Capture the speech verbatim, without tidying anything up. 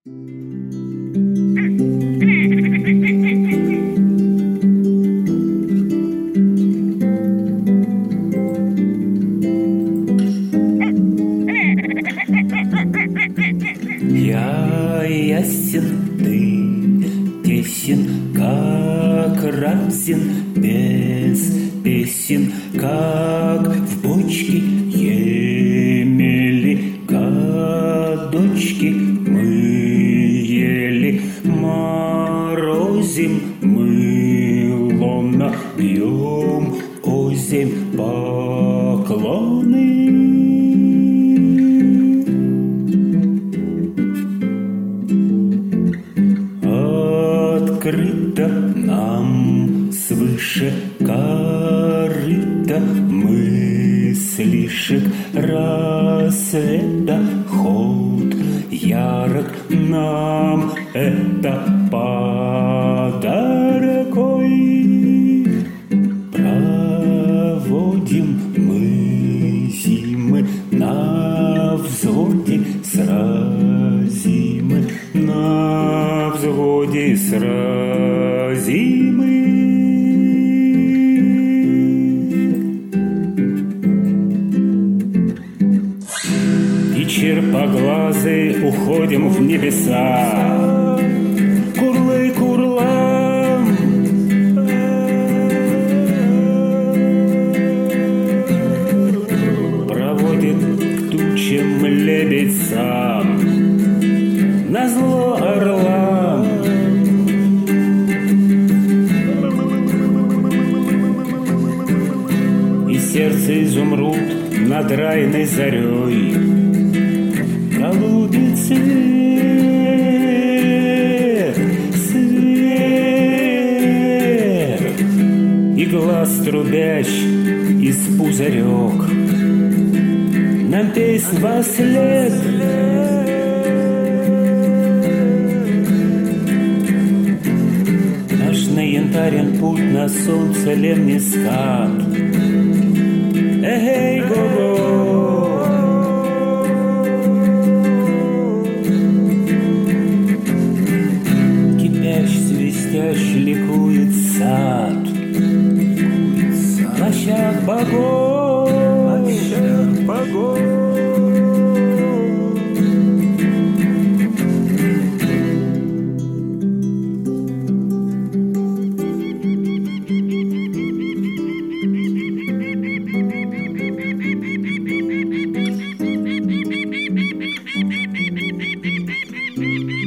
Я ясен, ты тесен, как разин, без песен, как в бочке емели, кадочки мы ели, морозим мы ломно, бьем озимь поклоны. Открыто нам свыше корыто мыслишек рассвета, ход ярок нам это подарок. Ой, проводим мы зимы на взводе, сразимы на взводе, сразимы. И черпоглазы уходим в небеса, курлы курлам. Проводит к тучам лебедь сам, назло орлам. И сердце изумруд над райной зарей голубит свет, свет, и глаз трубящий из пузырек нам песнь вослед. Наш на янтарен путь на солнце лемный скат. Эй, го-го! Кипящий, свистящий ликует сад, на щах богов, на щах богов. Thank you.